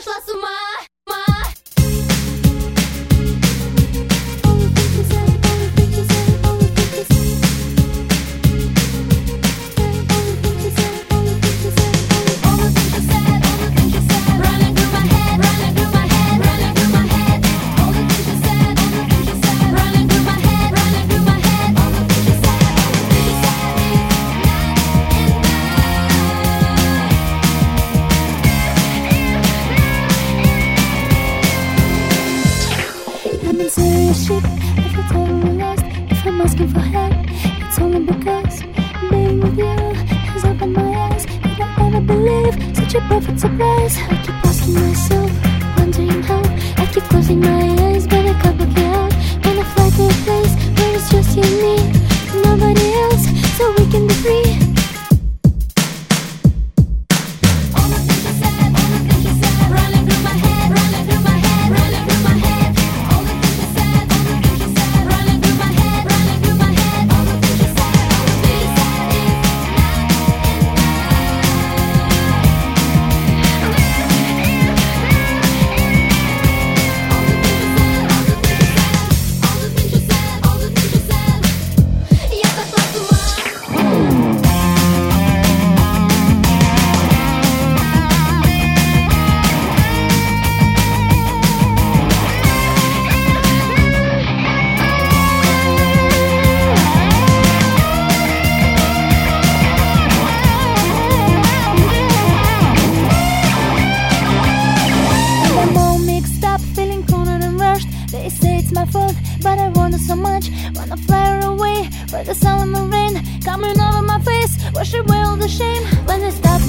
сошла с ума. I'm in serious shit. I feel totally lost. If I'm asking for help, it's only because being with you has opened my eyes. Did I ever believe such a perfect surprise? I keep asking myself, wondering how. I keep closing my eyes, but I can't look out. Wanna fly to a place where it's just you and me, nobody else, so we can be free. They say it's my fault, but I want it so much. Wanna fly away, but the sun and the rain coming over my face, wash away all the shame. When I stop